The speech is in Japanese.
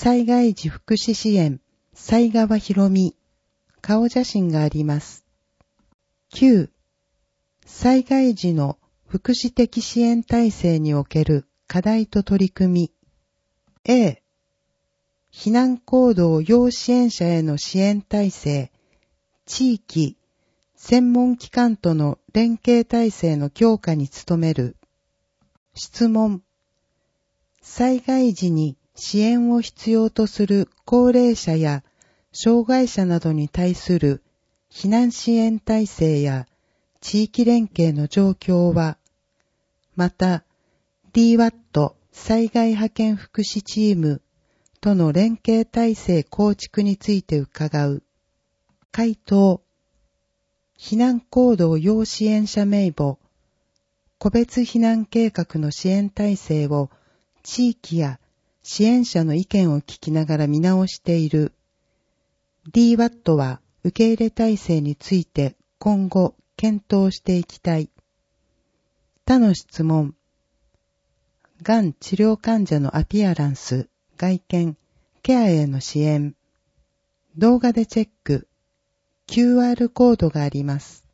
災害時福祉支援、犀川ひろみ、顔写真があります。9、災害時の福祉的支援体制における課題と取り組み。A、避難行動要支援者への支援体制、地域、専門機関との連携体制の強化に努める。質問。災害時に支援を必要とする高齢者や障害者などに対する避難支援体制や地域連携の状況は、また DWAT 災害派遣福祉チームとの連携体制構築について伺う。回答。避難行動要支援者名簿、個別避難計画の支援体制を地域や支援者の意見を聞きながら見直している。DWAT は受け入れ体制について今後検討していきたい。他の質問。がん治療患者のアピアランス、外見、ケアへの支援。動画でチェック。QR コードがあります。